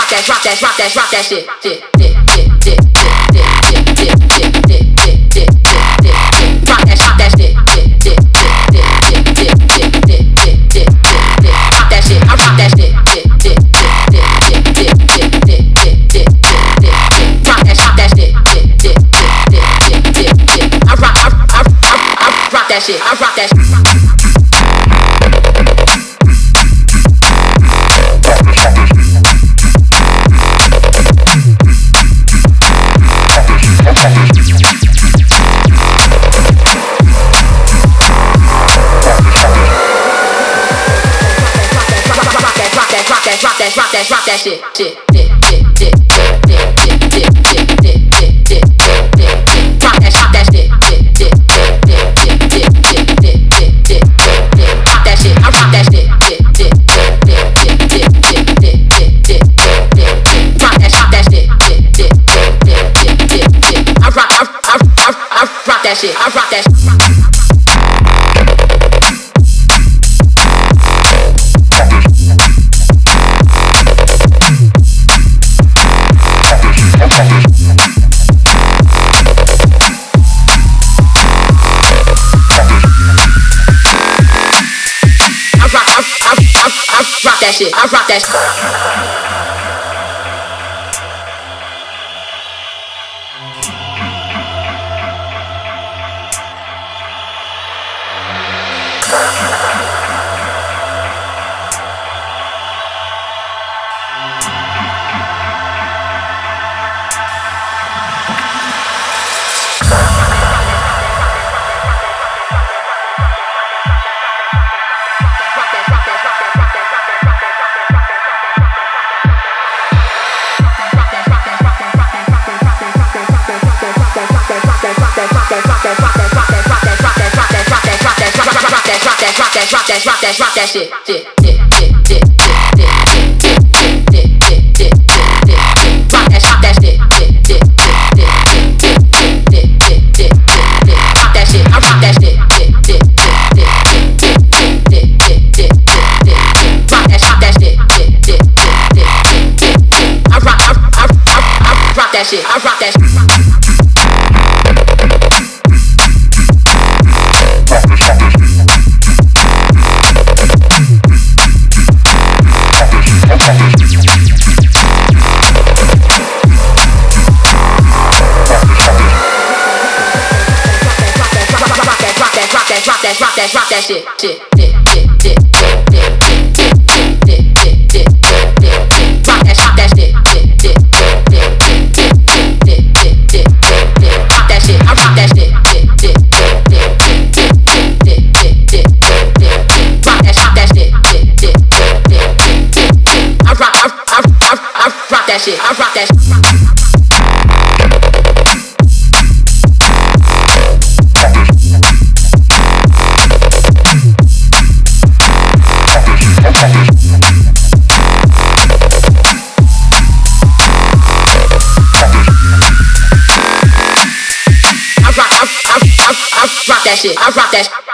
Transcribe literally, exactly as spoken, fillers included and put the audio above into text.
that, rock that, rock that, rock that shit, shit, shit, shit, shit, shit, shit, shit, shit, shit, shit, shit, shit, rock that, rock that shit, shit, shit, shit, shit, shit, shit, shit, shit, shit, shit, rock that shit, I rock that shit, shit, shit, shit, shit, shit, shit, shit, shit, shit, shit, rock that, rock that shit, shit, shit, shit, shit, shit, shit, I rock, I, I, I, I rock that shit, I rock that shit. Rock that, rock that, rock that shit, shit, shit, shit, shit, shit, shit, shit, shit, shit, shit, shit, shit, rock that, rock that shit, shit, shit, shit, shit, shit, shit, shit, shit, shit, shit, rock that shit, I rock that shit, shit, shit, shit, shit, shit, shit, shit, shit, shit, shit, rock that, rock that shit, shit, shit, shit, shit, shit, shit, I rock, I, I, I, I rock that shit, I rock that shit. Rock that shit, I rock that shit. Rock that, rock that shit, shit, shit, shit, shit, shit, shit, shit, shit, shit, shit, shit, rock that, rock that shit, shit, shit, shit, shit, shit, shit, shit, shit, shit, rock that shit, I rock that shit, shit, shit, shit, shit, shit, shit, shit, shit, shit, rock that, rock that shit, shit, shit, shit, shit, shit, I rock, I, I, I, I rock that shit, I rock that shit. Rock that, rock that, rock that shit, shit, shit, shit, shit, shit, shit, shit, shit, shit, shit, shit, rock that, rock that shit, shit, shit, shit, shit, shit, shit, shit, shit, rock that shit, I rock that shit, shit, shit, shit, shit, shit, shit, shit, rock that, rock that shit, shit, shit, shit, shit, I rock, I, I, I, I rock that shit, I rock that shit. I rock that shit, I rock that shit.